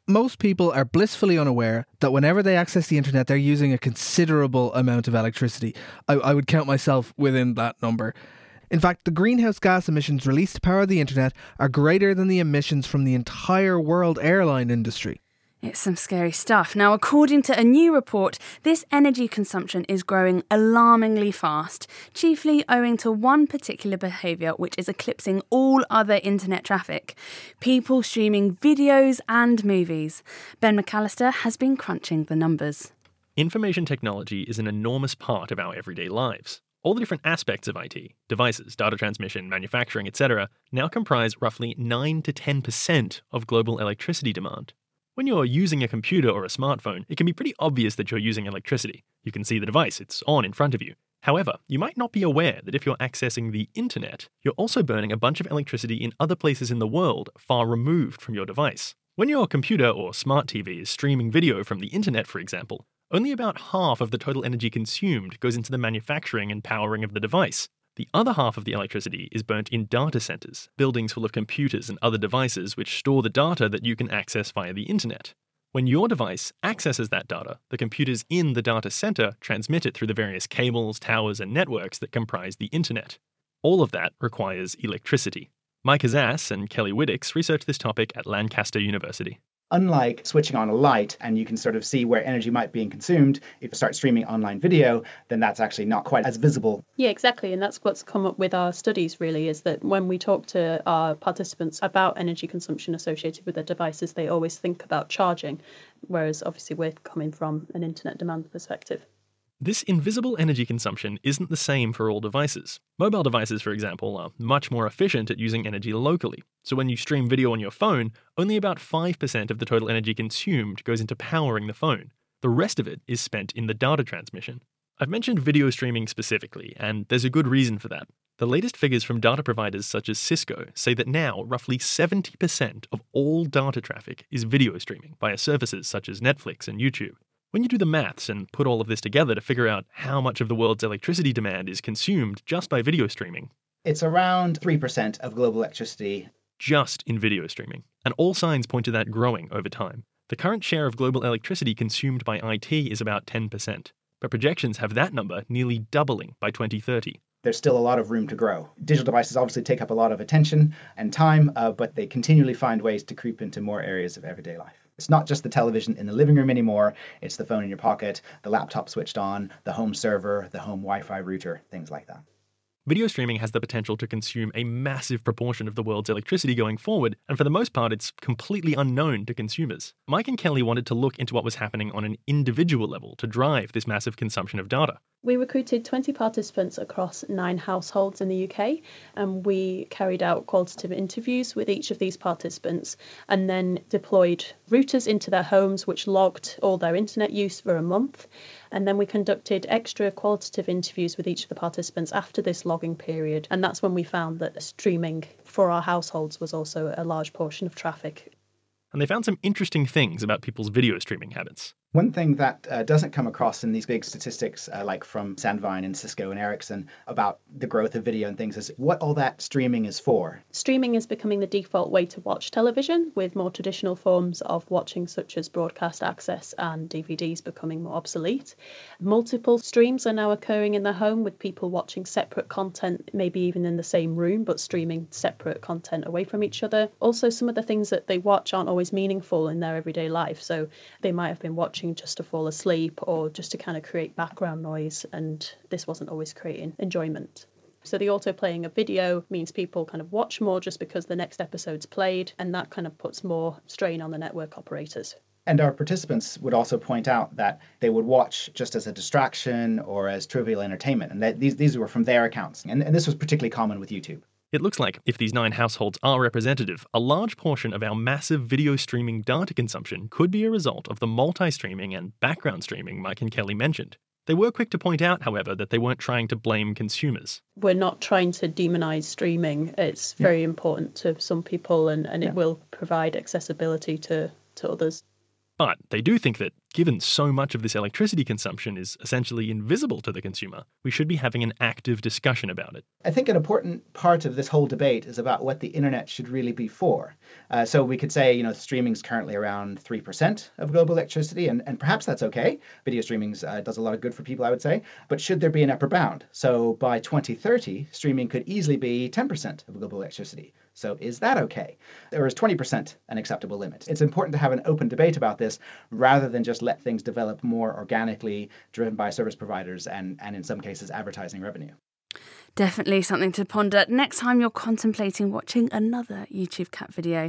most people are blissfully unaware that whenever they access the internet, they're using a considerable amount of electricity. I would count myself within that number. In fact, the greenhouse gas emissions released to power the internet are greater than the emissions from the entire world airline industry. It's some scary stuff. Now, according to a new report, this energy consumption is growing alarmingly fast, chiefly owing to one particular behaviour which is eclipsing all other internet traffic: people streaming videos and movies. Ben McAllister has been crunching the numbers. Information technology is an enormous part of our everyday lives. All the different aspects of IT, devices, data transmission, manufacturing, etc., now comprise roughly 9 to 10% of global electricity demand. When you're using a computer or a smartphone, it can be pretty obvious that you're using electricity. You can see the device, it's on in front of you. However, you might not be aware that if you're accessing the internet, you're also burning a bunch of electricity in other places in the world far removed from your device. When your computer or smart TV is streaming video from the internet, for example, only about half of the total energy consumed goes into the manufacturing and powering of the device. The other half of the electricity is burnt in data centers, buildings full of computers and other devices which store the data that you can access via the internet. When your device accesses that data, the computers in the data center transmit it through the various cables, towers, and networks that comprise the internet. All of that requires electricity. Mike Azaz and Kelly Widdicks researched this topic at Lancaster University. Unlike switching on a light and you can sort of see where energy might be consumed, if you start streaming online video, then that's actually not quite as visible. Yeah, exactly. And that's what's come up with our studies, really, is that when we talk to our participants about energy consumption associated with their devices, they always think about charging, whereas obviously we're coming from an internet demand perspective. This invisible energy consumption isn't the same for all devices. Mobile devices, for example, are much more efficient at using energy locally. So when you stream video on your phone, only about 5% of the total energy consumed goes into powering the phone. The rest of it is spent in the data transmission. I've mentioned video streaming specifically, and there's a good reason for that. The latest figures from data providers such as Cisco say that now roughly 70% of all data traffic is video streaming via services such as Netflix and YouTube. When you do the maths and put all of this together to figure out how much of the world's electricity demand is consumed just by video streaming, it's around 3% of global electricity. Just in video streaming. And all signs point to that growing over time. The current share of global electricity consumed by IT is about 10%, but projections have that number nearly doubling by 2030. There's still a lot of room to grow. Digital devices obviously take up a lot of attention and time, but they continually find ways to creep into more areas of everyday life. It's not just the television in the living room anymore. It's the phone in your pocket, the laptop switched on, the home server, the home Wi-Fi router, things like that. Video streaming has the potential to consume a massive proportion of the world's electricity going forward, and for the most part, it's completely unknown to consumers. Mike and Kelly wanted to look into what was happening on an individual level to drive this massive consumption of data. We recruited 20 participants across 9 households in the UK, and we carried out qualitative interviews with each of these participants and then deployed routers into their homes which logged all their internet use for a month. And then we conducted extra qualitative interviews with each of the participants after this logging period. And that's when we found that streaming for our households was also a large portion of traffic. And they found some interesting things about people's video streaming habits. One thing that doesn't come across in these big statistics, like from Sandvine and Cisco and Ericsson, about the growth of video and things, is what all that streaming is for. Streaming is becoming the default way to watch television, with more traditional forms of watching such as broadcast access and DVDs becoming more obsolete. Multiple streams are now occurring in the home, with people watching separate content, maybe even in the same room, but streaming separate content away from each other. Also, some of the things that they watch aren't always meaningful in their everyday life, so they might have been watching just to fall asleep or just to kind of create background noise, and this wasn't always creating enjoyment. So the autoplaying of video means people kind of watch more just because the next episode's played, and that kind of puts more strain on the network operators. And our participants would also point out that they would watch just as a distraction or as trivial entertainment, and that these were from their accounts. And this was particularly common with YouTube. It looks like, if these 9 households are representative, a large portion of our massive video streaming data consumption could be a result of the multi-streaming and background streaming Mike and Kelly mentioned. They were quick to point out, however, that they weren't trying to blame consumers. We're not trying to demonize streaming. It's very important to some people, and it will provide accessibility to others. But they do think that Given so much of this electricity consumption is essentially invisible to the consumer, we should be having an active discussion about it. I think an important part of this whole debate is about what the internet should really be for. So we could say, streaming is currently around 3% of global electricity, and perhaps that's okay. Video streaming does a lot of good for people, I would say. But should there be an upper bound? So by 2030, streaming could easily be 10% of global electricity. So is that okay? Or is 20% an acceptable limit? It's important to have an open debate about this rather than just let things develop more organically, driven by service providers and in some cases, advertising revenue. Definitely something to ponder next time you're contemplating watching another YouTube cat video.